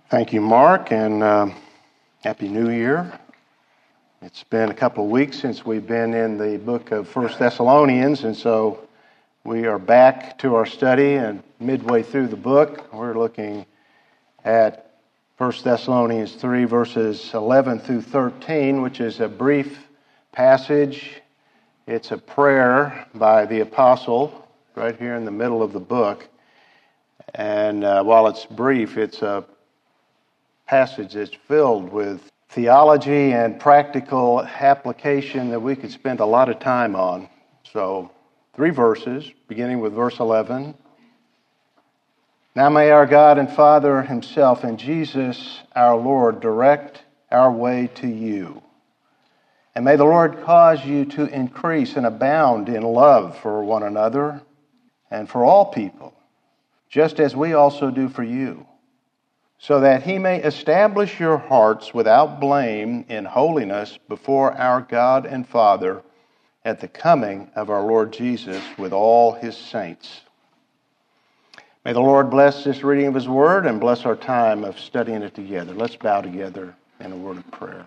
Thank you, Mark, and Happy New Year. It's been a couple of weeks since we've been in the book of 1 Thessalonians, and so we are back to our study, and midway through the book, we're looking at 1 Thessalonians 3, verses 11 through 13, which is a brief passage. It's a prayer by the apostle right here in the middle of the book, and while it's brief, it's a passage that's filled with theology and practical application that we could spend a lot of time on. So, 3 verses, beginning with verse 11. Now may our God and Father himself and Jesus our Lord direct our way to you. And may the Lord cause you to increase and abound in love for one another and for all people, just as we also do for you, so that he may establish your hearts without blame in holiness before our God and Father at the coming of our Lord Jesus with all his saints. May the Lord bless this reading of his word and bless our time of studying it together. Let's bow together in a word of prayer.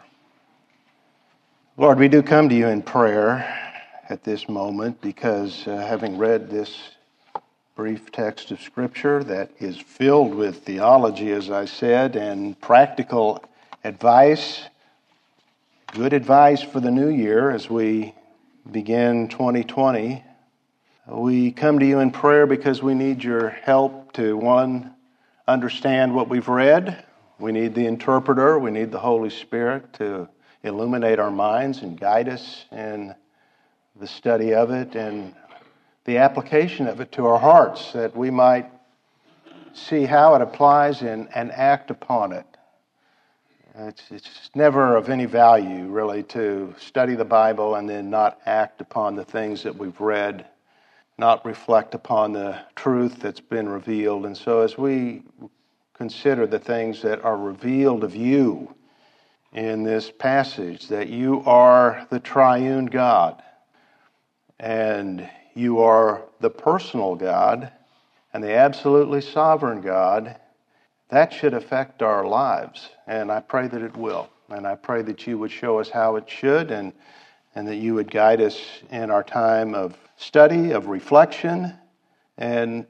Lord, we do come to you in prayer at this moment because having read this brief text of Scripture that is filled with theology, as I said, and practical advice, good advice for the new year as we begin 2020. We come to you in prayer because we need your help to, one, understand what we've read. We need the interpreter. We need the Holy Spirit to illuminate our minds and guide us in the study of it and the application of it to our hearts, that we might see how it applies and act upon it. It's never of any value, really, to study the Bible and then not act upon the things that we've read, not reflect upon the truth that's been revealed. And so as we consider the things that are revealed of you in this passage, that you are the triune God, and you are the personal God and the absolutely sovereign God, that should affect our lives. And I pray that it will. And I pray that you would show us how it should, and that you would guide us in our time of study, of reflection, and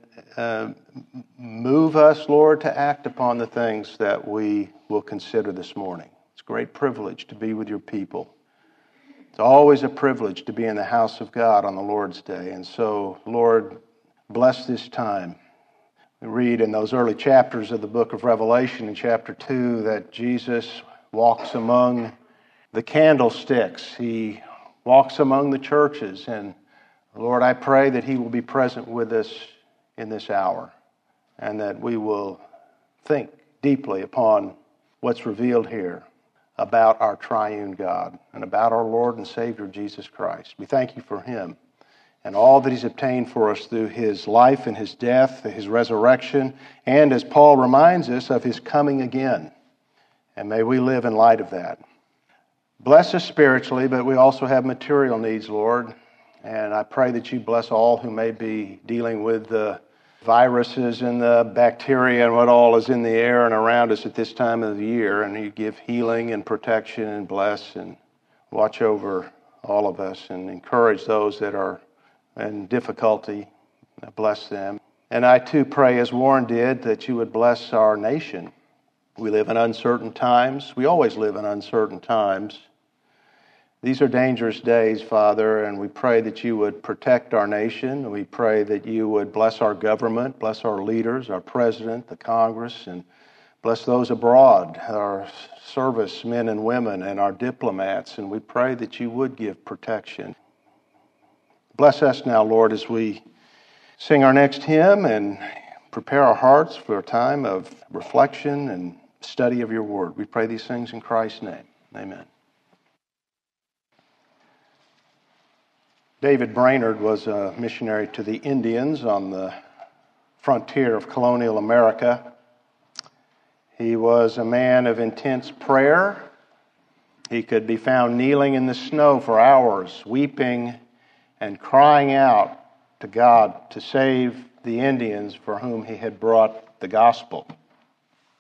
move us, Lord, to act upon the things that we will consider this morning. It's a great privilege to be with your people. It's always a privilege to be in the house of God on the Lord's Day. And so, Lord, bless this time. We read in those early chapters of the book of Revelation in chapter 2 that Jesus walks among the candlesticks. He walks among the churches. And Lord, I pray that he will be present with us in this hour and that we will think deeply upon what's revealed here about our triune God and about our Lord and Savior Jesus Christ. We thank you for him and all that he's obtained for us through his life and his death, his resurrection, and as Paul reminds us, of his coming again. And may we live in light of that. Bless us spiritually, but we also have material needs, Lord. And I pray that you bless all who may be dealing with the viruses and the bacteria and what all is in the air and around us at this time of the year, and you give healing and protection and bless and watch over all of us and encourage those that are in difficulty. Bless them. And I too pray, as Warren did, that you would bless our nation. We live in uncertain times. We always live in uncertain times. These are dangerous days, Father, and we pray that you would protect our nation. We pray that you would bless our government, bless our leaders, our president, the Congress, and bless those abroad, our servicemen and women, and our diplomats. And we pray that you would give protection. Bless us now, Lord, as we sing our next hymn and prepare our hearts for a time of reflection and study of your word. We pray these things in Christ's name. Amen. David Brainerd was a missionary to the Indians on the frontier of colonial America. He was a man of intense prayer. He could be found kneeling in the snow for hours, weeping and crying out to God to save the Indians for whom he had brought the gospel.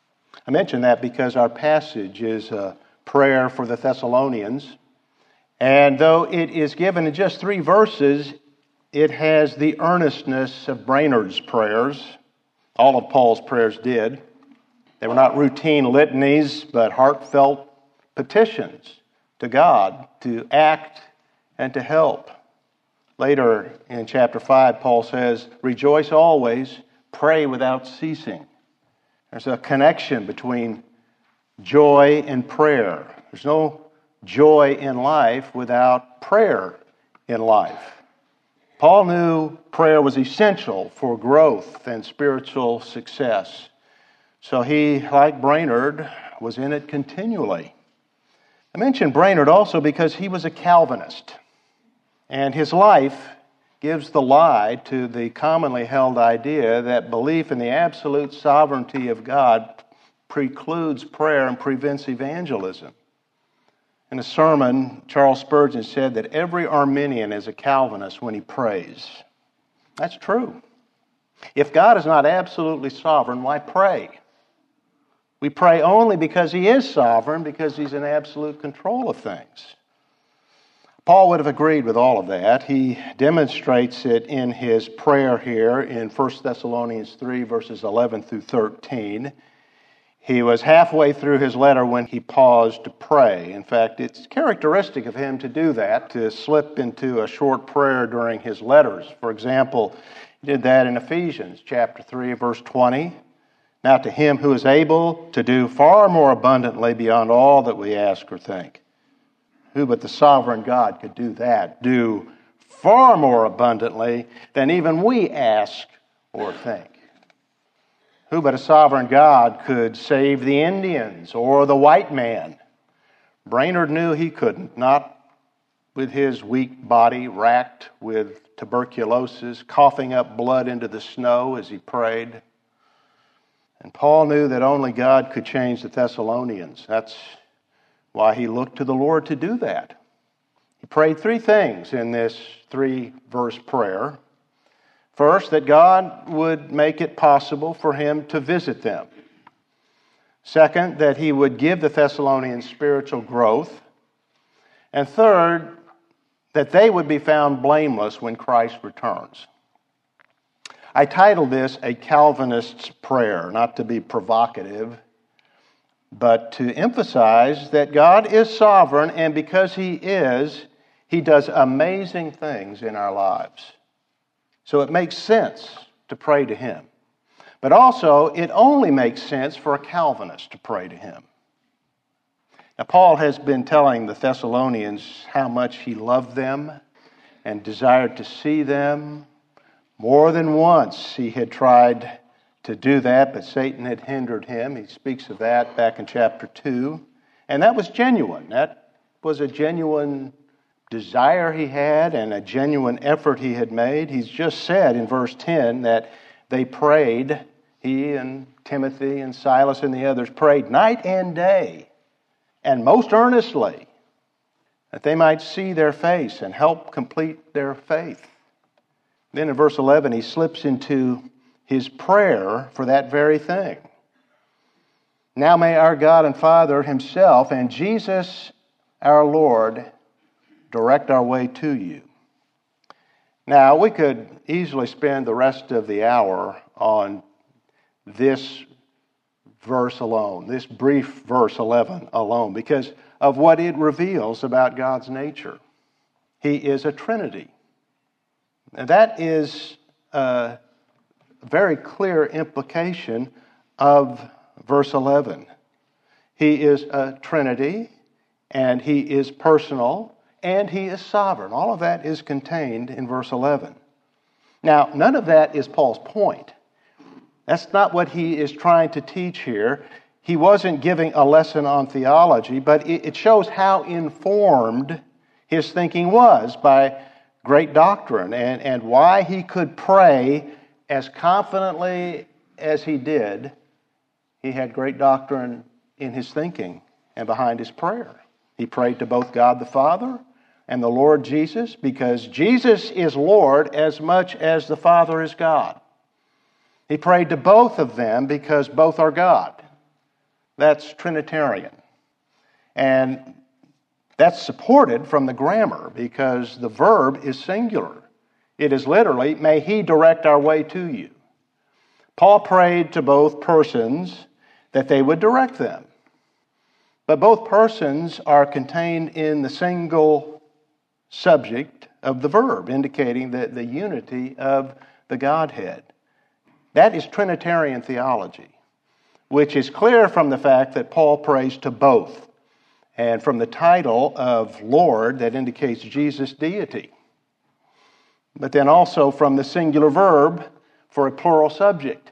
I mention that because our passage is a prayer for the Thessalonians. And though it is given in just 3 verses, it has the earnestness of Brainerd's prayers. All of Paul's prayers did. They were not routine litanies, but heartfelt petitions to God to act and to help. Later in chapter 5, Paul says, "Rejoice always, pray without ceasing." There's a connection between joy and prayer. There's no joy in life without prayer in life. Paul knew prayer was essential for growth and spiritual success. So he, like Brainerd, was in it continually. I mention Brainerd also because he was a Calvinist. And his life gives the lie to the commonly held idea that belief in the absolute sovereignty of God precludes prayer and prevents evangelism. In a sermon, Charles Spurgeon said that every Arminian is a Calvinist when he prays. That's true. If God is not absolutely sovereign, why pray? We pray only because He is sovereign, because He's in absolute control of things. Paul would have agreed with all of that. He demonstrates it in his prayer here in 1 Thessalonians 3, verses 11 through 13. He was halfway through his letter when he paused to pray. In fact, it's characteristic of him to do that, to slip into a short prayer during his letters. For example, he did that in Ephesians chapter 3, verse 20. "Now to Him who is able to do far more abundantly beyond all that we ask or think." Who but the sovereign God could do that? Do far more abundantly than even we ask or think. Who but a sovereign God could save the Indians or the white man? Brainerd knew he couldn't, not with his weak body racked with tuberculosis, coughing up blood into the snow as he prayed. And Paul knew that only God could change the Thessalonians. That's why he looked to the Lord to do that. He prayed 3 things in this 3-verse prayer. First, that God would make it possible for him to visit them. Second, that he would give the Thessalonians spiritual growth. And third, that they would be found blameless when Christ returns. I titled this A Calvinist's Prayer, not to be provocative, but to emphasize that God is sovereign, and because He is, He does amazing things in our lives. So it makes sense to pray to Him. But also, it only makes sense for a Calvinist to pray to Him. Now, Paul has been telling the Thessalonians how much he loved them and desired to see them. More than once he had tried to do that, but Satan had hindered him. He speaks of that back in chapter 2. And that was genuine. That was a genuine desire he had and a genuine effort he had made. He's just said in verse 10 that they prayed, he and Timothy and Silas and the others prayed night and day and most earnestly that they might see their face and help complete their faith. Then in verse 11 he slips into his prayer for that very thing. Now may our God and Father Himself and Jesus our Lord direct our way to you. Now we could easily spend the rest of the hour on this verse alone, this brief verse 11 alone, because of what it reveals about God's nature. He is a Trinity. And that is a very clear implication of verse 11. He is a Trinity, and He is personal, and He is sovereign. All of that is contained in verse 11. Now, none of that is Paul's point. That's not what he is trying to teach here. He wasn't giving a lesson on theology, but it shows how informed his thinking was by great doctrine and why he could pray as confidently as he did. He had great doctrine in his thinking and behind his prayer. He prayed to both God the Father and the Lord Jesus because Jesus is Lord as much as the Father is God. He prayed to both of them because both are God. That's Trinitarian. And that's supported from the grammar because the verb is singular. It is literally, may He direct our way to you. Paul prayed to both persons that they would direct them. But both persons are contained in the single subject of the verb, indicating the unity of the Godhead. That is Trinitarian theology, which is clear from the fact that Paul prays to both, and from the title of Lord that indicates Jesus' deity. But then also from the singular verb for a plural subject.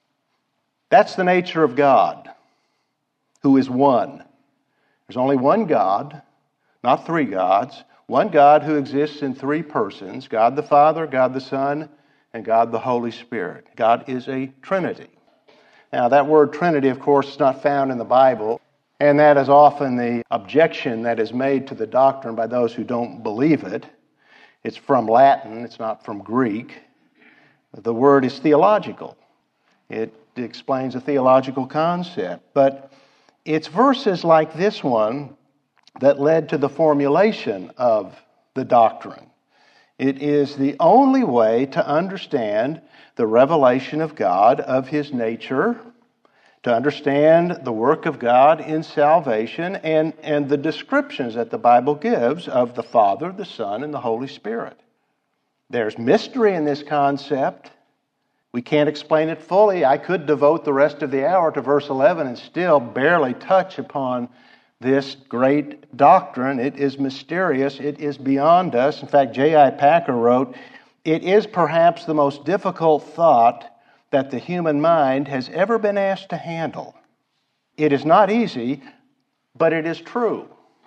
That's the nature of God, who is one. There's only one God, not three gods. One God who exists in three persons, God the Father, God the Son, and God the Holy Spirit. God is a Trinity. Now, that word Trinity, of course, is not found in the Bible, and that is often the objection that is made to the doctrine by those who don't believe it. It's from Latin, it's not from Greek. The word is theological. It explains a theological concept. But it's verses like this one that led to the formulation of the doctrine. It is the only way to understand the revelation of God, of His nature, to understand the work of God in salvation, and the descriptions that the Bible gives of the Father, the Son, and the Holy Spirit. There's mystery in this concept. We can't explain it fully. I could devote the rest of the hour to verse 11 and still barely touch upon this great doctrine. It is mysterious. It is beyond us. In fact, J.I. Packer wrote, "It is perhaps the most difficult thought that the human mind has ever been asked to handle. It is not easy, but it is true."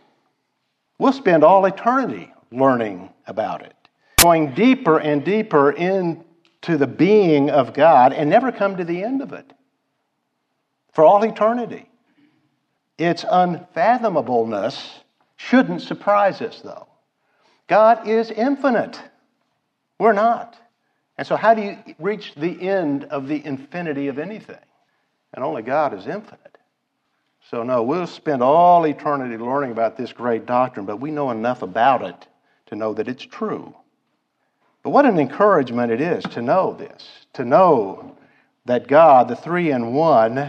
We'll spend all eternity learning about it, going deeper and deeper into the being of God and never come to the end of it. For all eternity. Its unfathomableness shouldn't surprise us, though. God is infinite. We're not. And so how do you reach the end of the infinity of anything? And only God is infinite. So no, we'll spend all eternity learning about this great doctrine, but we know enough about it to know that it's true. But what an encouragement it is to know this, to know that God, the three in one,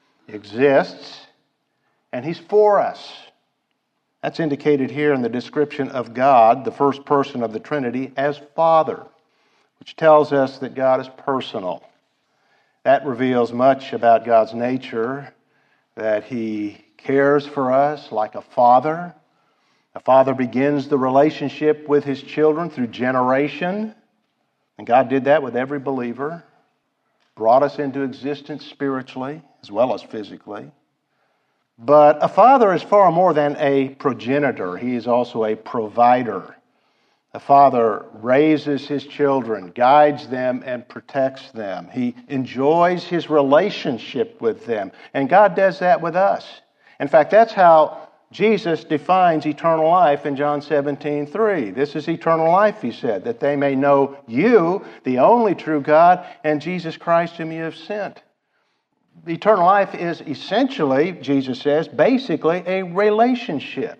exists, and He's for us. That's indicated here in the description of God, the first person of the Trinity, as Father, which tells us that God is personal. That reveals much about God's nature, that He cares for us like a father. A father begins the relationship with his children through generation, and God did that with every believer, brought us into existence spiritually as well as physically. But a father is far more than a progenitor. He is also a provider. A father raises his children, guides them, and protects them. He enjoys his relationship with them. And God does that with us. In fact, that's how Jesus defines eternal life in John 17:3. This is eternal life, He said, that they may know You, the only true God, and Jesus Christ whom You have sent. Eternal life is essentially, Jesus says, basically a relationship.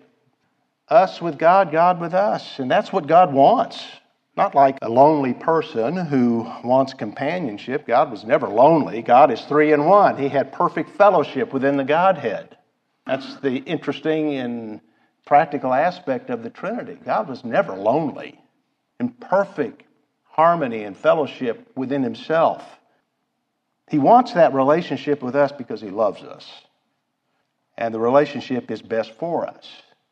Us with God, God with us. And that's what God wants. Not like a lonely person who wants companionship. God was never lonely. God is three in one. He had perfect fellowship within the Godhead. That's the interesting and practical aspect of the Trinity. God was never lonely. In perfect harmony and fellowship within Himself. He wants that relationship with us because He loves us. And the relationship is best for us.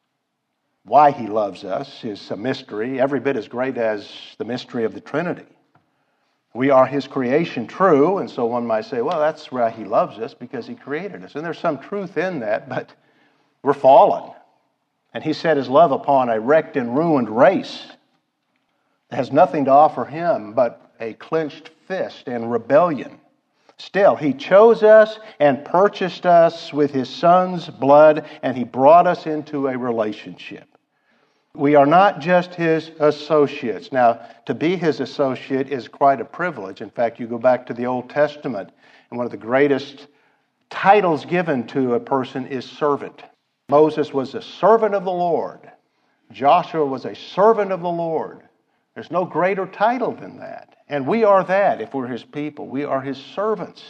Why He loves us is a mystery, every bit as great as the mystery of the Trinity. We are His creation, true, and so one might say, well, that's why He loves us, because He created us. And there's some truth in that, but we're fallen. And He set His love upon a wrecked and ruined race that has nothing to offer Him but a clenched fist and rebellion. Still, He chose us and purchased us with His Son's blood, and He brought us into a relationship. We are not just His associates. Now, to be His associate is quite a privilege. In fact, you go back to the Old Testament, and one of the greatest titles given to a person is servant. Moses was a servant of the Lord. Joshua was a servant of the Lord. There's no greater title than that. And we are that if we're His people. We are His servants.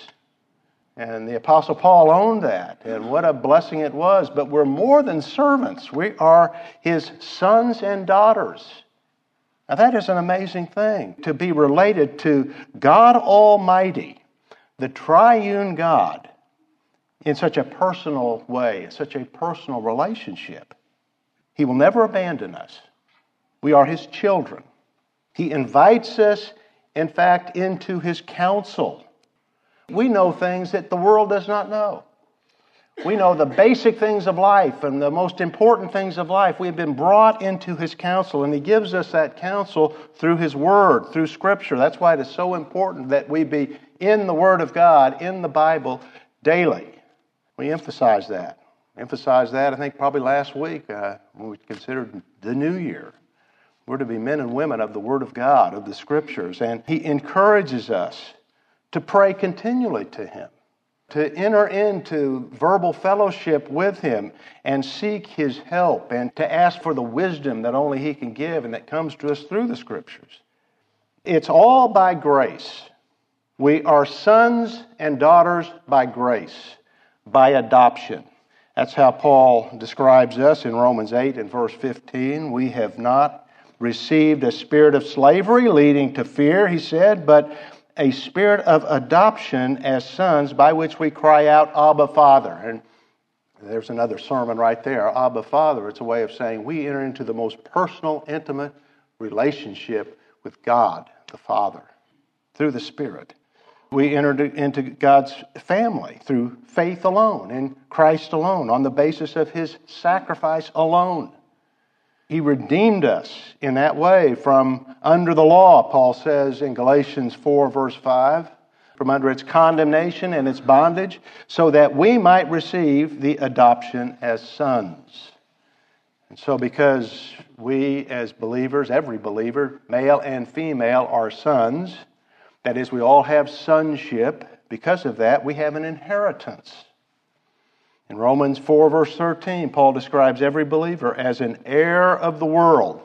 And the Apostle Paul owned that. And what a blessing it was. But we're more than servants. We are His sons and daughters. Now that is an amazing thing, to be related to God Almighty, the triune God, in such a personal way, in such a personal relationship. He will never abandon us. We are His children. He invites us, in fact, into His counsel. We know things that the world does not know. We know the basic things of life and the most important things of life. We have been brought into His counsel, and He gives us that counsel through His Word, through Scripture. That's why it is so important that we be in the Word of God, in the Bible, daily. We emphasize that. I think, probably last week when we considered the new year. We're to be men and women of the Word of God, of the Scriptures. And He encourages us to pray continually to Him, to enter into verbal fellowship with Him and seek His help and to ask for the wisdom that only He can give and that comes to us through the Scriptures. It's all by grace. We are sons and daughters by grace, by adoption. That's how Paul describes us in Romans 8 and verse 15. We have not received a spirit of slavery leading to fear, he said, but a spirit of adoption as sons by which we cry out, Abba, Father. And there's another sermon right there, Abba, Father. It's a way of saying we enter into the most personal, intimate relationship with God, the Father, through the Spirit. We entered into God's family through faith alone, in Christ alone, on the basis of His sacrifice alone. He redeemed us in that way from under the law, Paul says in Galatians 4, verse 5, from under its condemnation and its bondage, so that we might receive the adoption as sons. And so because we as believers, every believer, male and female, are sons, that is, we all have sonship. Because of that, we have an inheritance. In Romans 4, verse 13, Paul describes every believer as an heir of the world.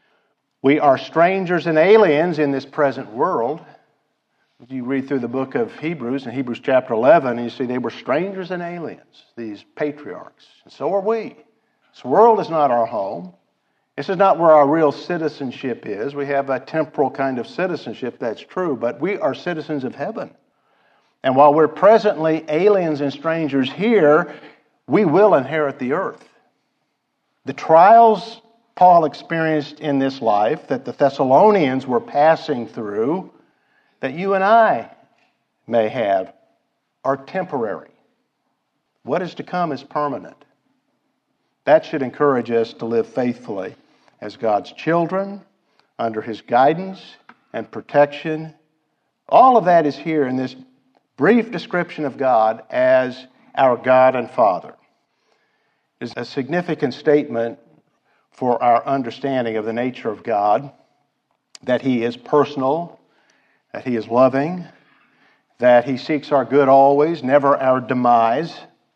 We are strangers and aliens in this present world. You read through the book of Hebrews, in Hebrews chapter 11, and you see they were strangers and aliens, these patriarchs. And so are we. This world is not our home. This is not where our real citizenship is. We have a temporal kind of citizenship, that's true, but we are citizens of heaven. And while we're presently aliens and strangers here, we will inherit the earth. The trials Paul experienced in this life that the Thessalonians were passing through, that you and I may have, are temporary. What is to come is permanent. That should encourage us to live faithfully as God's children, under His guidance and protection. All of that is here in this brief description of God as our God and Father. It's a significant statement for our understanding of the nature of God, that He is personal, that He is loving, that He seeks our good always, never our demise.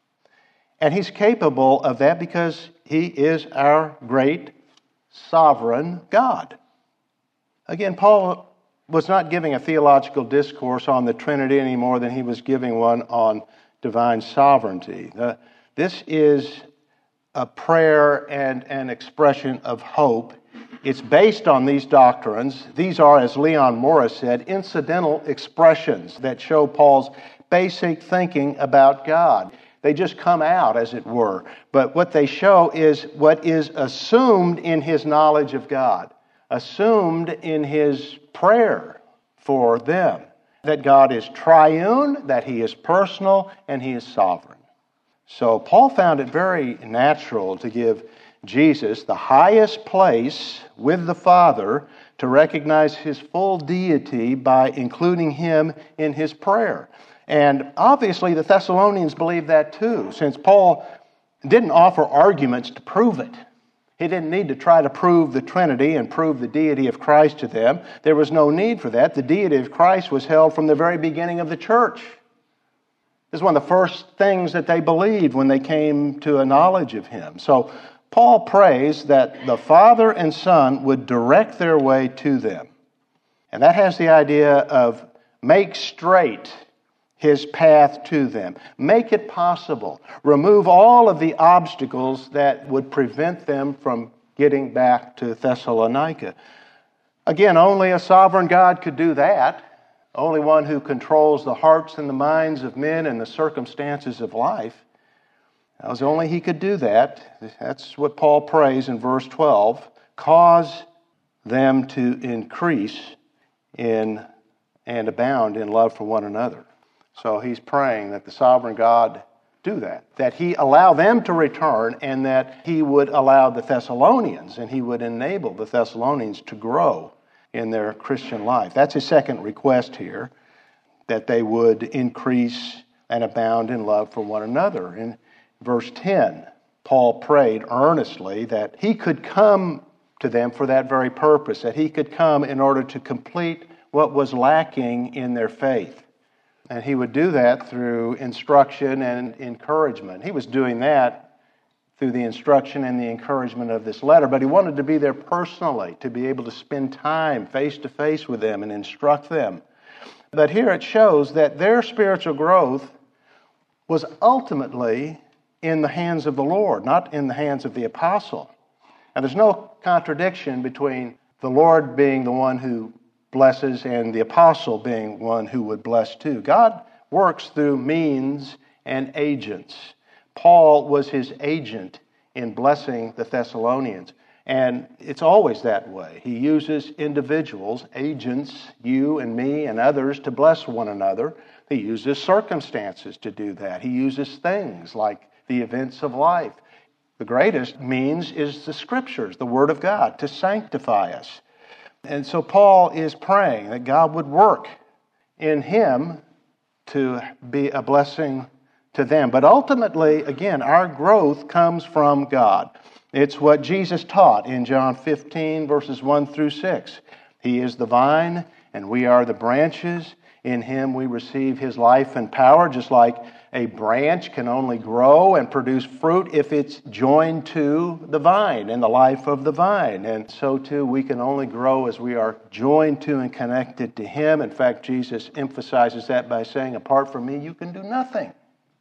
And He's capable of that because He is our great sovereign God. Again, Paul was not giving a theological discourse on the Trinity any more than he was giving one on divine sovereignty. This is a prayer and an expression of hope. It's based on these doctrines. These are, as Leon Morris said, incidental expressions that show Paul's basic thinking about God. They just come out, as it were. But what they show is what is assumed in his knowledge of God, assumed in his prayer for them, that God is triune, that He is personal, and He is sovereign. So Paul found it very natural to give Jesus the highest place with the Father, to recognize His full deity by including Him in his prayer. And obviously the Thessalonians believed that too, since Paul didn't offer arguments to prove it. He didn't need to try to prove the Trinity and prove the deity of Christ to them. There was no need for that. The deity of Christ was held from the very beginning of the church. This is one of the first things that they believed when they came to a knowledge of Him. So Paul prays that the Father and Son would direct their way to them. And that has the idea of make straight His path to them. Make it possible. Remove all of the obstacles that would prevent them from getting back to Thessalonica. Again, only a sovereign God could do that. Only one who controls the hearts and the minds of men and the circumstances of life. It was only He could do that. That's what Paul prays in verse 12. Cause them to increase in and abound in love for one another. So he's praying that the sovereign God do that He allow them to return, and that He would allow the Thessalonians, and He would enable the Thessalonians to grow in their Christian life. That's his second request here, that they would increase and abound in love for one another. In verse 10, Paul prayed earnestly that he could come to them for that very purpose, that he could come in order to complete what was lacking in their faith. And he would do that through instruction and encouragement. He was doing that through the instruction and the encouragement of this letter, but he wanted to be there personally, to be able to spend time face to face with them and instruct them. But here it shows that their spiritual growth was ultimately in the hands of the Lord, not in the hands of the apostle. And there's no contradiction between the Lord being the one who blesses and the apostle being one who would bless too. God works through means and agents. Paul was his agent in blessing the Thessalonians. And it's always that way. He uses individuals, agents, you and me and others, to bless one another. He uses circumstances to do that. He uses things like the events of life. The greatest means is the Scriptures, the Word of God, to sanctify us. And so Paul is praying that God would work in him to be a blessing to them. But ultimately, again, our growth comes from God. It's what Jesus taught in John 15, verses 1 through 6. He is the vine, and we are the branches. In Him we receive His life and power, just like a branch can only grow and produce fruit if it's joined to the vine and the life of the vine. And so too, we can only grow as we are joined to and connected to Him. In fact, Jesus emphasizes that by saying, apart from me, you can do nothing.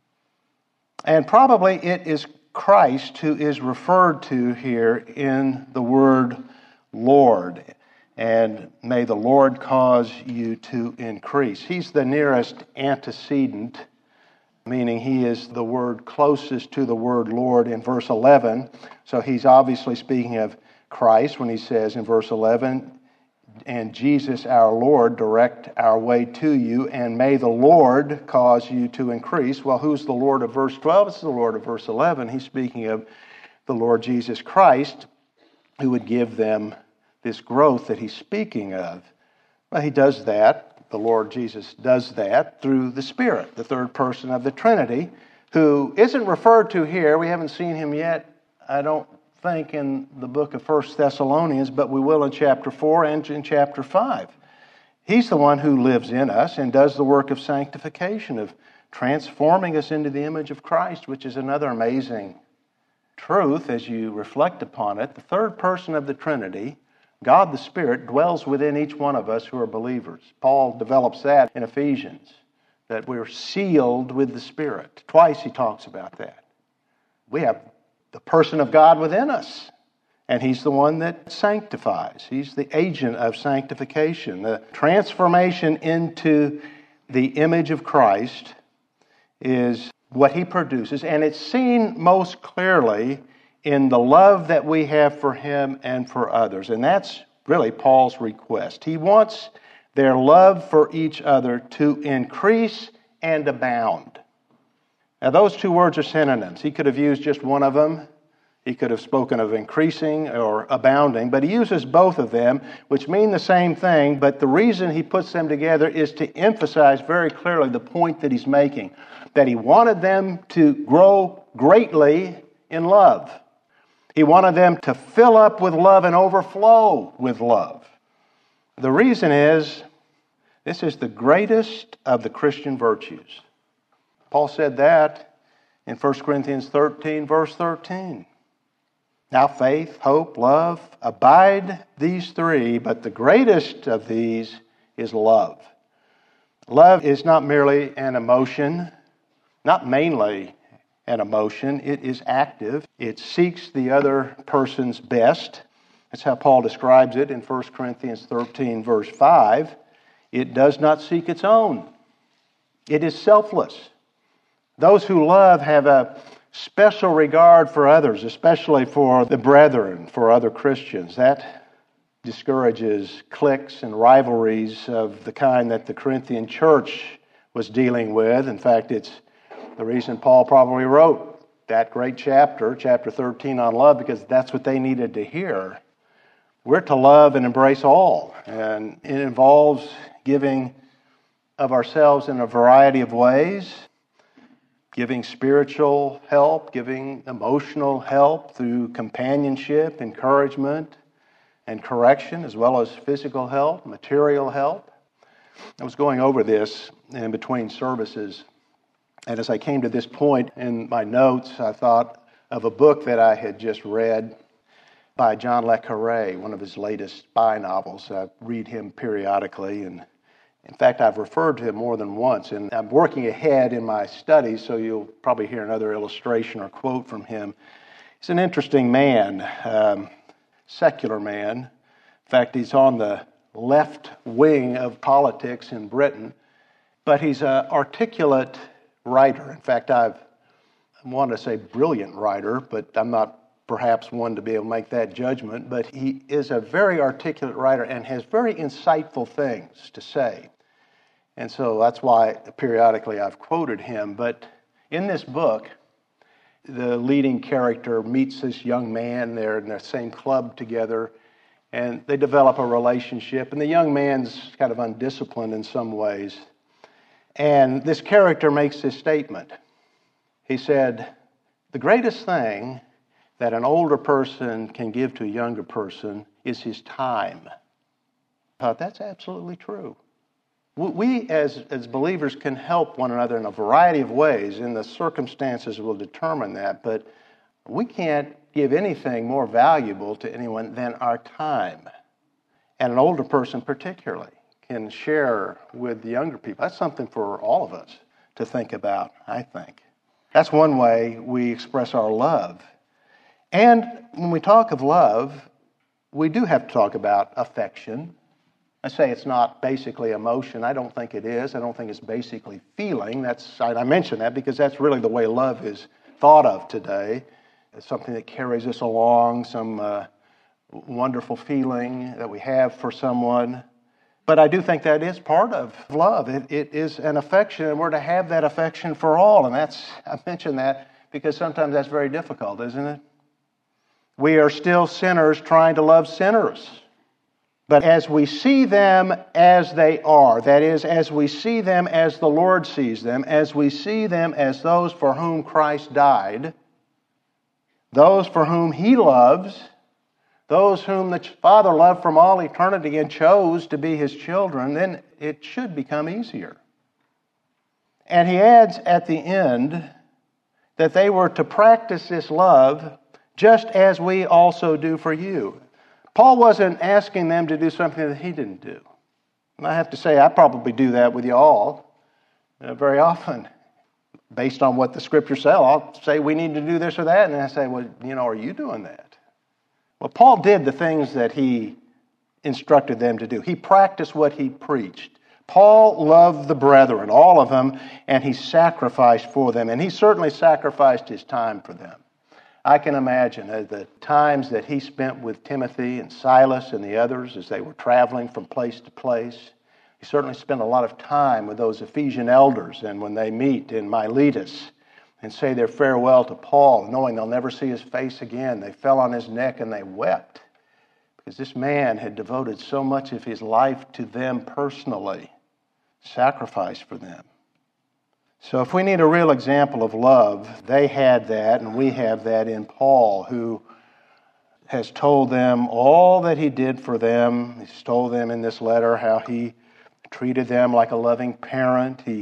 And probably it is Christ who is referred to here in the word Lord. And may the Lord cause you to increase. He's the nearest antecedent, meaning He is the word closest to the word Lord in verse 11. So he's obviously speaking of Christ when he says in verse 11, and Jesus our Lord direct our way to you, and may the Lord cause you to increase. Well, who's the Lord of verse 12? It's the Lord of verse 11. He's speaking of the Lord Jesus Christ, who would give them this growth that he's speaking of. Well, he does that. The Lord Jesus does that through the Spirit, the third person of the Trinity, who isn't referred to here. We haven't seen Him yet, I don't think, in the book of 1 Thessalonians, but we will in chapter 4 and in chapter 5. He's the one who lives in us and does the work of sanctification, of transforming us into the image of Christ, which is another amazing truth as you reflect upon it. The third person of the Trinity, God the Spirit, dwells within each one of us who are believers. Paul develops that in Ephesians, that we're sealed with the Spirit. Twice he talks about that. We have the person of God within us, and He's the one that sanctifies. He's the agent of sanctification. The transformation into the image of Christ is what He produces, and it's seen most clearly in the love that we have for Him and for others. And that's really Paul's request. He wants their love for each other to increase and abound. Now, those two words are synonyms. He could have used just one of them. He could have spoken of increasing or abounding, but he uses both of them, which mean the same thing, but the reason he puts them together is to emphasize very clearly the point that he's making, that he wanted them to grow greatly in love. He wanted them to fill up with love and overflow with love. The reason is, this is the greatest of the Christian virtues. Paul said that in 1 Corinthians 13, verse 13. Now faith, hope, love, abide these three, but the greatest of these is love. Love is not merely an emotion, not mainly an emotion. It is active. It seeks the other person's best. That's how Paul describes it in 1 Corinthians 13, verse 5. It does not seek its own. It is selfless. Those who love have a special regard for others, especially for the brethren, for other Christians. That discourages cliques and rivalries of the kind that the Corinthian church was dealing with. In fact, it's the reason Paul probably wrote that great chapter 13 on love, because that's what they needed to hear. We're to love and embrace all, and it involves giving of ourselves in a variety of ways, giving spiritual help, giving emotional help through companionship, encouragement, and correction, as well as physical help, material help. I was going over this in between services, and as I came to this point in my notes, I thought of a book that I had just read by John le Carré, one of his latest spy novels. I read him periodically, and in fact, I've referred to him more than once, and I'm working ahead in my studies, so you'll probably hear another illustration or quote from him. He's an interesting man, secular man. In fact, he's on the left wing of politics in Britain, but he's an articulate writer. In fact, I want to say brilliant writer, but I'm not perhaps one to be able to make that judgment, but he is a very articulate writer and has very insightful things to say. And so that's why periodically I've quoted him. But in this book, the leading character meets this young man. They're in the same club together, and they develop a relationship. And the young man's kind of undisciplined in some ways. And this character makes this statement. He said, "The greatest thing that an older person can give to a younger person is his time." I thought, that's absolutely true. We as believers can help one another in a variety of ways, and the circumstances will determine that, but we can't give anything more valuable to anyone than our time. And an older person particularly can share with the younger people. That's something for all of us to think about, I think. That's one way we express our love. And when we talk of love, we do have to talk about affection. I say it's not basically emotion. I don't think it is. I don't think it's basically feeling. I mention that because that's really the way love is thought of today. It's something that carries us along, some wonderful feeling that we have for someone. But I do think that is part of love. It is an affection, and we're to have that affection for all. And I mention that because sometimes that's very difficult, isn't it? We are still sinners trying to love sinners. But as we see them as they are, that is, as we see them as the Lord sees them, as we see them as those for whom Christ died, those for whom He loves, those whom the Father loved from all eternity and chose to be His children, then it should become easier. And he adds at the end that they were to practice this love just as we also do for you. Paul wasn't asking them to do something that he didn't do. And I have to say, I probably do that with you all very often. Based on what the Scriptures say, I'll say we need to do this or that, and I say, well, are you doing that? Well, Paul did the things that he instructed them to do. He practiced what he preached. Paul loved the brethren, all of them, and he sacrificed for them, and he certainly sacrificed his time for them. I can imagine the times that he spent with Timothy and Silas and the others as they were traveling from place to place. He certainly spent a lot of time with those Ephesian elders, and when they meet in Miletus and say their farewell to Paul, knowing they'll never see his face again, they fell on his neck and they wept because this man had devoted so much of his life to them personally, sacrificed for them. So if we need a real example of love, they had that, and we have that in Paul, who has told them all that he did for them. He's told them in this letter how he treated them like a loving parent. He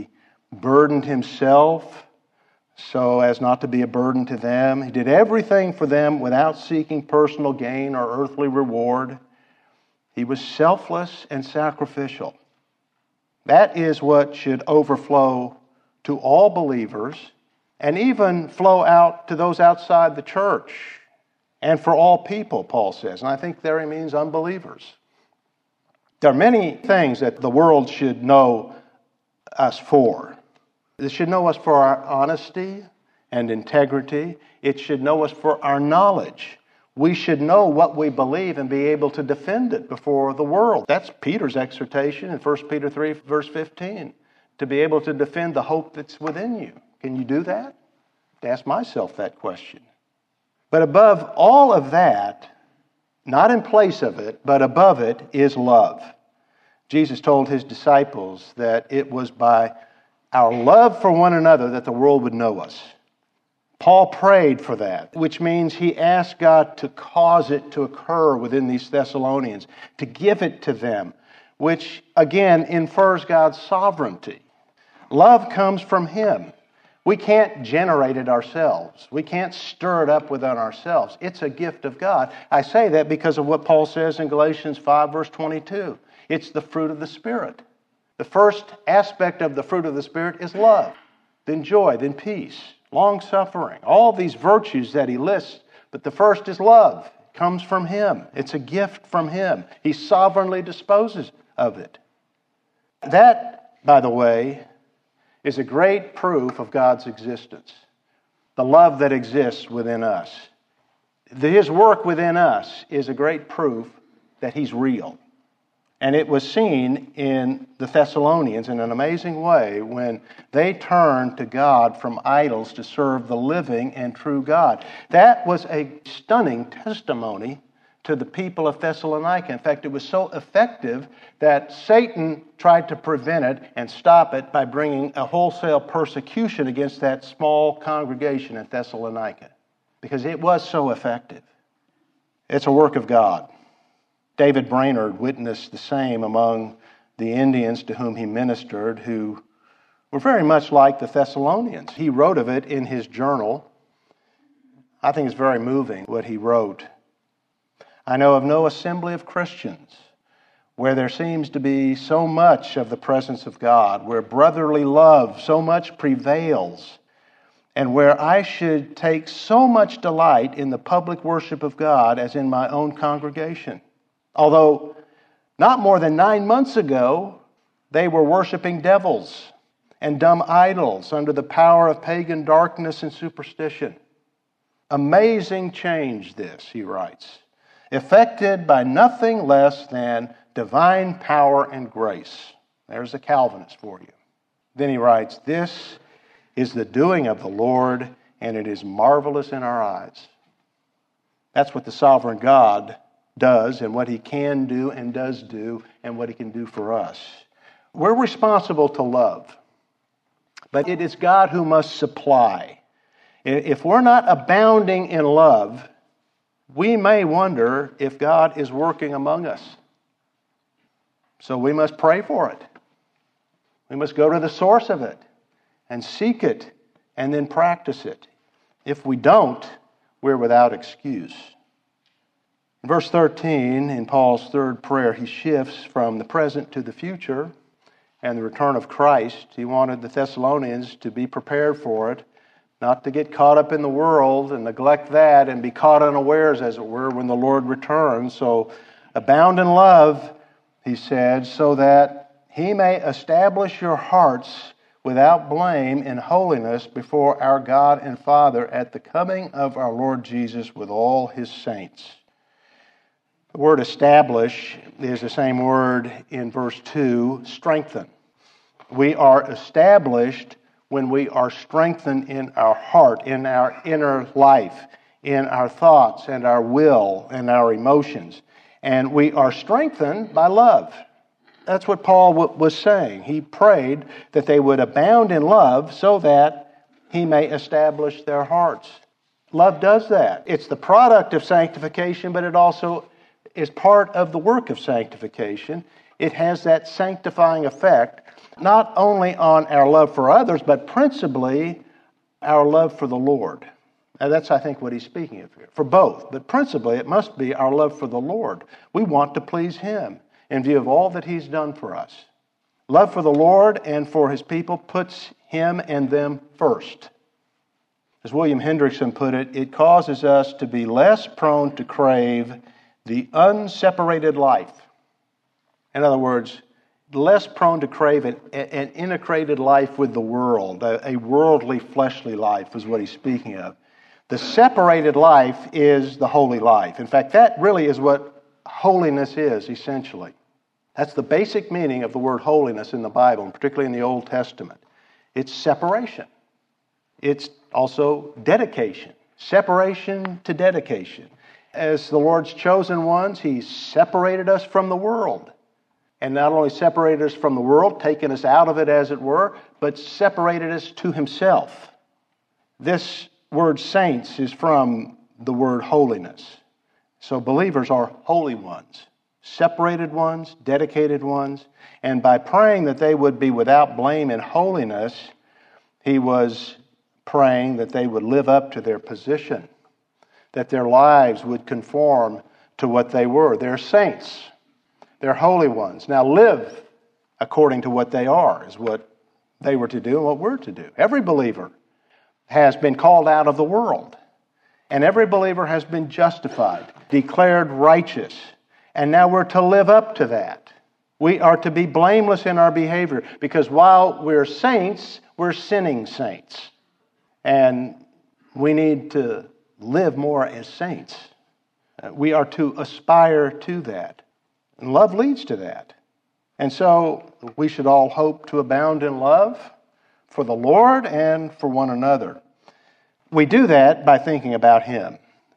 burdened himself so as not to be a burden to them. He did everything for them without seeking personal gain or earthly reward. He was selfless and sacrificial. That is what should overflow to all believers and even flow out to those outside the church and for all people, Paul says. And I think there he means unbelievers. There are many things that the world should know us for. It should know us for our honesty and integrity. It should know us for our knowledge. We should know what we believe and be able to defend it before the world. That's Peter's exhortation in 1 Peter 3, verse 15, to be able to defend the hope that's within you. Can you do that? To ask myself that question. But above all of that, not in place of it, but above it, is love. Jesus told his disciples that it was by our love for one another that the world would know us. Paul prayed for that, which means he asked God to cause it to occur within these Thessalonians, to give it to them, which again infers God's sovereignty. Love comes from him. We can't generate it ourselves. We can't stir it up within ourselves. It's a gift of God. I say that because of what Paul says in Galatians 5, verse 22. It's the fruit of the Spirit. The first aspect of the fruit of the Spirit is love, then joy, then peace, long-suffering, all these virtues that he lists. But the first is love. It comes from him. It's a gift from him. He sovereignly disposes of it. That, by the way, is a great proof of God's existence. The love that exists within us. His work within us is a great proof that he's real. And it was seen in the Thessalonians in an amazing way when they turned to God from idols to serve the living and true God. That was a stunning testimony to the people of Thessalonica. In fact, it was so effective that Satan tried to prevent it and stop it by bringing a wholesale persecution against that small congregation in Thessalonica, because it was so effective. It's a work of God. David Brainerd witnessed the same among the Indians to whom he ministered, who were very much like the Thessalonians. He wrote of it in his journal. I think it's very moving what he wrote. I know of no assembly of Christians where there seems to be so much of the presence of God, where brotherly love so much prevails, and where I should take so much delight in the public worship of God as in my own congregation. Although not more than 9 months ago, they were worshiping devils and dumb idols under the power of pagan darkness and superstition. Amazing change this, he writes, effected by nothing less than divine power and grace. There's a Calvinist for you. Then he writes, this is the doing of the Lord, and it is marvelous in our eyes. That's what the sovereign God does, and what he can do and does do, and what he can do for us. We're responsible to love, but it is God who must supply. If we're not abounding in love, we may wonder if God is working among us. So we must pray for it. We must go to the source of it and seek it and then practice it. If we don't, we're without excuse. In verse 13, in Paul's third prayer, he shifts from the present to the future and the return of Christ. He wanted the Thessalonians to be prepared for it, not to get caught up in the world and neglect that and be caught unawares, as it were, when the Lord returns. So abound in love, he said, so that he may establish your hearts without blame in holiness before our God and Father at the coming of our Lord Jesus with all his saints. The word establish is the same word in verse 2, strengthen. We are established when we are strengthened in our heart, in our inner life, in our thoughts and our will and our emotions. And we are strengthened by love. That's what Paul was saying. He prayed that they would abound in love so that he may establish their hearts. Love does that. It's the product of sanctification, but it also is part of the work of sanctification. It has that sanctifying effect not only on our love for others, but principally our love for the Lord. Now that's, I think, what he's speaking of here. For both, but principally it must be our love for the Lord. We want to please Him in view of all that He's done for us. Love for the Lord and for His people puts Him and them first. As William Hendrickson put it, it causes us to be less prone to crave the unseparated life. In other words, less prone to crave an integrated life with the world, a worldly, fleshly life is what he's speaking of. The separated life is the holy life. In fact, that really is what holiness is, essentially. That's the basic meaning of the word holiness in the Bible, and particularly in the Old Testament. It's separation. It's also dedication. Separation to dedication. As the Lord's chosen ones, He separated us from the world. And not only separated us from the world, taken us out of it as it were, but separated us to Himself. This word saints is from the word holiness. So believers are holy ones, separated ones, dedicated ones. And by praying that they would be without blame in holiness, he was praying that they would live up to their position, that their lives would conform to what they were. They're saints. They're holy ones. Now live according to what they are, is what they were to do and what we're to do. Every believer has been called out of the world. And every believer has been justified, declared righteous. And now we're to live up to that. We are to be blameless in our behavior, because while we're saints, we're sinning saints. And we need to live more as saints. We are to aspire to that. And love leads to that. And so we should all hope to abound in love for the Lord and for one another. We do that by thinking about Him.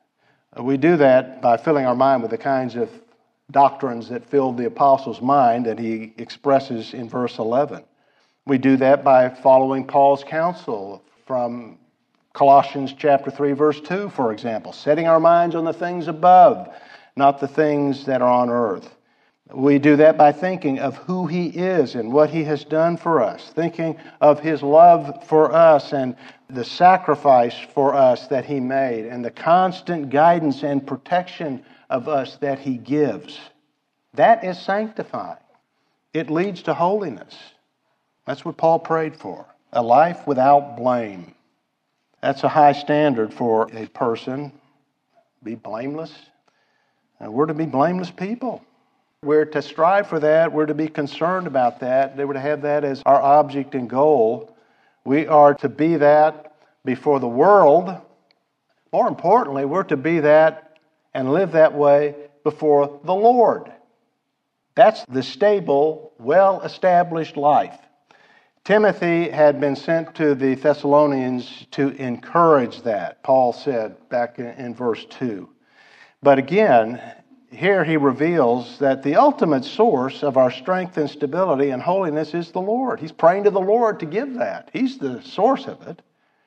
We do that by filling our mind with the kinds of doctrines that filled the apostle's mind that he expresses in verse 11. We do that by following Paul's counsel from Colossians chapter 3, verse 2, for example, setting our minds on the things above, not the things that are on earth. We do that by thinking of who He is and what He has done for us, thinking of His love for us and the sacrifice for us that He made, and the constant guidance and protection of us that He gives. That is sanctifying. It leads to holiness. That's what Paul prayed for, a life without blame. That's a high standard for a person. Be blameless. And we're to be blameless people. We're to strive for that. We're to be concerned about that. We're to have that as our object and goal. We are to be that before the world. More importantly, we're to be that and live that way before the Lord. That's the stable, well-established life. Timothy had been sent to the Thessalonians to encourage that, Paul said back in verse 2. But again, here he reveals that the ultimate source of our strength and stability and holiness is the Lord. He's praying to the Lord to give that. He's the source of it.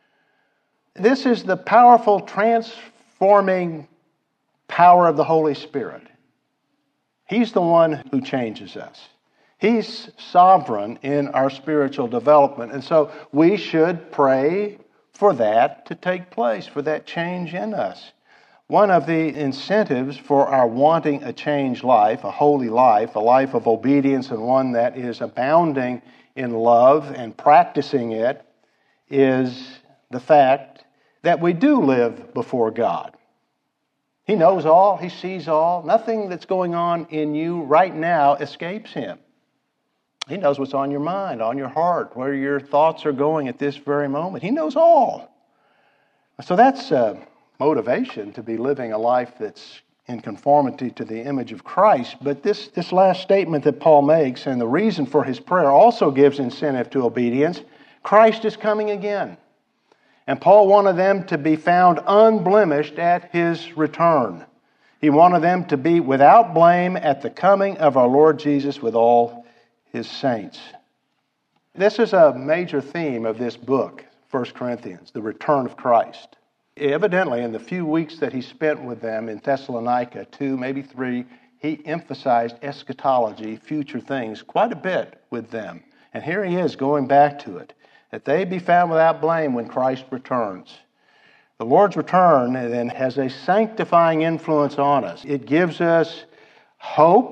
This is the powerful, transforming power of the Holy Spirit. He's the one who changes us. He's sovereign in our spiritual development. And so we should pray for that to take place, for that change in us. One of the incentives for our wanting a changed life, a holy life, a life of obedience, and one that is abounding in love and practicing it, is the fact that we do live before God. He knows all. He sees all. Nothing that's going on in you right now escapes Him. He knows what's on your mind, on your heart, where your thoughts are going at this very moment. He knows all. So that's motivation to be living a life that's in conformity to the image of Christ. But this last statement that Paul makes, and the reason for his prayer, also gives incentive to obedience. Christ is coming again. And Paul wanted them to be found unblemished at His return. He wanted them to be without blame at the coming of our Lord Jesus with all His saints. This is a major theme of this book, 1 Corinthians, the return of Christ. Evidently, in the few weeks that he spent with them in Thessalonica, 2, maybe 3, he emphasized eschatology, future things, quite a bit with them. And here he is going back to it, that they be found without blame when Christ returns. The Lord's return then has a sanctifying influence on us. It gives us hope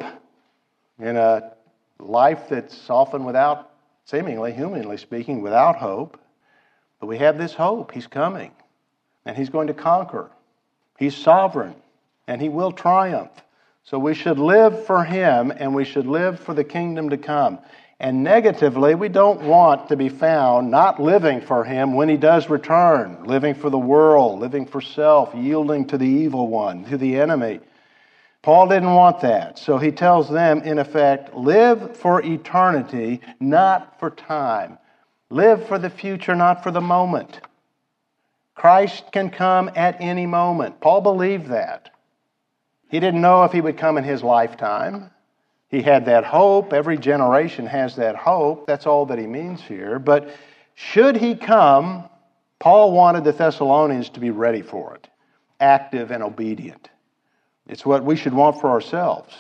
in a life that's often without, seemingly, humanly speaking, without hope. But we have this hope. He's coming, and He's going to conquer. He's sovereign, and He will triumph. So we should live for Him, and we should live for the kingdom to come. And negatively, we don't want to be found not living for Him when He does return, living for the world, living for self, yielding to the evil one, to the enemy. Paul didn't want that. So he tells them, in effect, live for eternity, not for time. Live for the future, not for the moment. Christ can come at any moment. Paul believed that. He didn't know if He would come in his lifetime. He had that hope. Every generation has that hope. That's all that he means here. But should He come, Paul wanted the Thessalonians to be ready for it, active and obedient. It's what we should want for ourselves.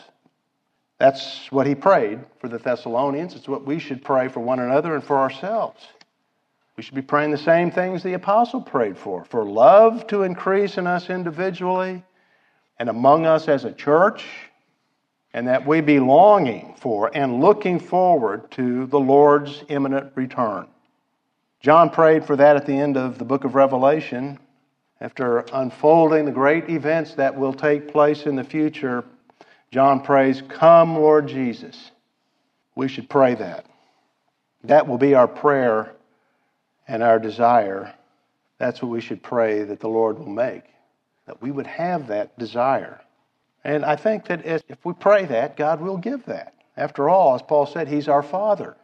That's what he prayed for the Thessalonians. It's what we should pray for one another and for ourselves. We should be praying the same things the apostle prayed for love to increase in us individually and among us as a church, and that we be longing for and looking forward to the Lord's imminent return. John prayed for that at the end of the book of Revelation. After unfolding the great events that will take place in the future, John prays, "Come, Lord Jesus." We should pray that. That will be our prayer and our desire. That's what we should pray that the Lord will make, that we would have that desire. And I think that if we pray that, God will give that. After all, as Paul said, He's our Father.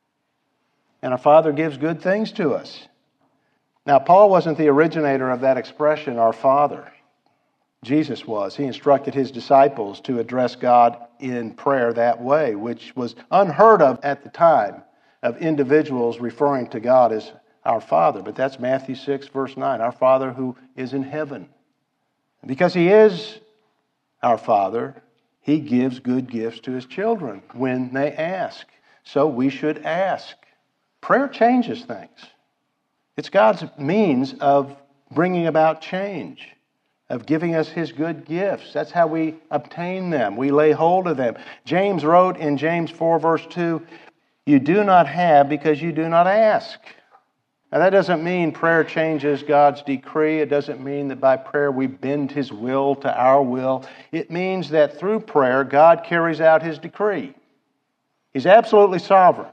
And our Father gives good things to us. Now, Paul wasn't the originator of that expression, our Father. Jesus was. He instructed His disciples to address God in prayer that way, which was unheard of at the time of individuals referring to God as our Father. But that's Matthew 6, verse 9, our Father who is in heaven. Because He is our Father, He gives good gifts to His children when they ask. So we should ask. Prayer changes things. It's God's means of bringing about change, of giving us His good gifts. That's how we obtain them. We lay hold of them. James wrote in James 4, verse 2, "You do not have because you do not ask." Now, that doesn't mean prayer changes God's decree. It doesn't mean that by prayer we bend His will to our will. It means that through prayer, God carries out His decree. He's absolutely sovereign.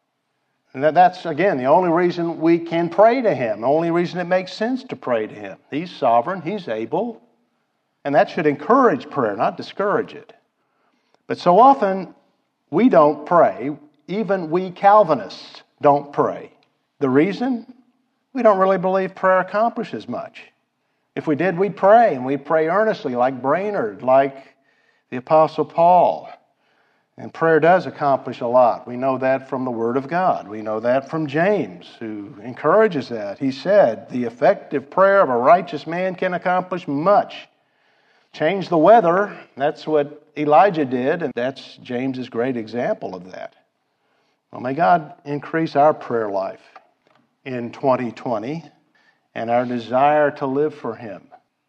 And that's, again, the only reason we can pray to Him, the only reason it makes sense to pray to Him. He's sovereign. He's able. And that should encourage prayer, not discourage it. But so often, we don't pray. Even we Calvinists don't pray. The reason? We don't really believe prayer accomplishes much. If we did, we'd pray, and we'd pray earnestly, like Brainerd, like the Apostle Paul. And prayer does accomplish a lot. We know that from the Word of God. We know that from James, who encourages that. He said, "The effective prayer of a righteous man can accomplish much." Change the weather. That's what Elijah did, and that's James's great example of that. Well, may God increase our prayer life in 2020 and our desire to live for Him.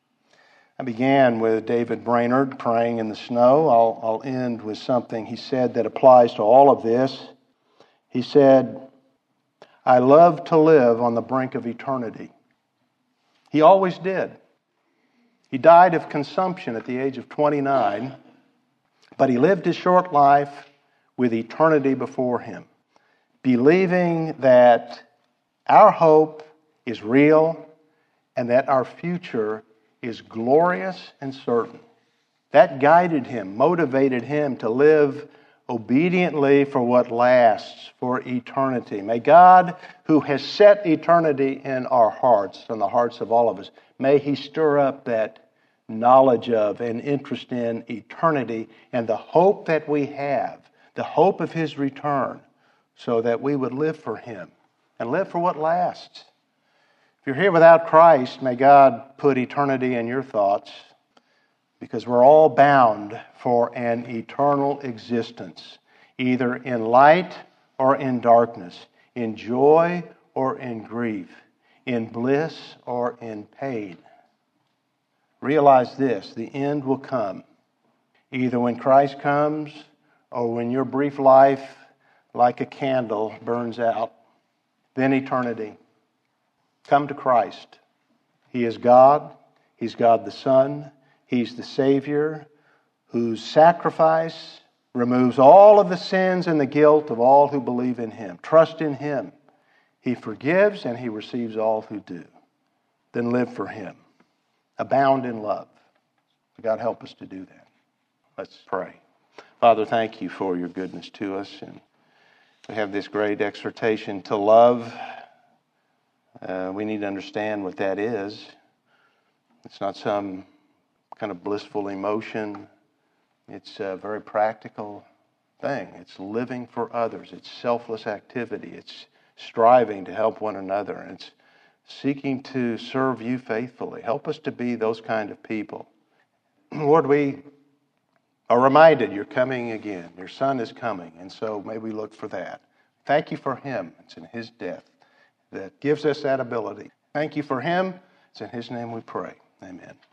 I began with David Brainerd praying in the snow. I'll end with something he said that applies to all of this. He said, "I love to live on the brink of eternity." He always did. He died of consumption at the age of 29, but he lived his short life with eternity before him, believing that our hope is real and that our future is glorious and certain. That guided him, motivated him to live obediently for what lasts, for eternity. May God, who has set eternity in our hearts, in the hearts of all of us, may He stir up that knowledge of and interest in eternity and the hope that we have, the hope of His return, so that we would live for Him and live for what lasts. If you're here without Christ, may God put eternity in your thoughts, because we're all bound for an eternal existence, either in light or in darkness, in joy or in grief, in bliss or in pain. Realize this, the end will come. Either when Christ comes or when your brief life, like a candle, burns out. Then eternity. Come to Christ. He is God. He's God the Son. He's the Savior whose sacrifice removes all of the sins and the guilt of all who believe in Him. Trust in Him. He forgives and He receives all who do. Then live for Him. Abound in love. God help us to do that. Let's pray. Father, thank You for Your goodness to us. And we have this great exhortation to love. We need to understand what that is. It's not some kind of blissful emotion. It's a very practical thing. It's living for others. It's selfless activity. It's striving to help one another. And it's seeking to serve You faithfully. Help us to be those kind of people. Lord, we are reminded You're coming again. Your Son is coming. And so may we look for that. Thank You for Him. It's in His death that gives us that ability. Thank You for Him. It's in His name we pray. Amen.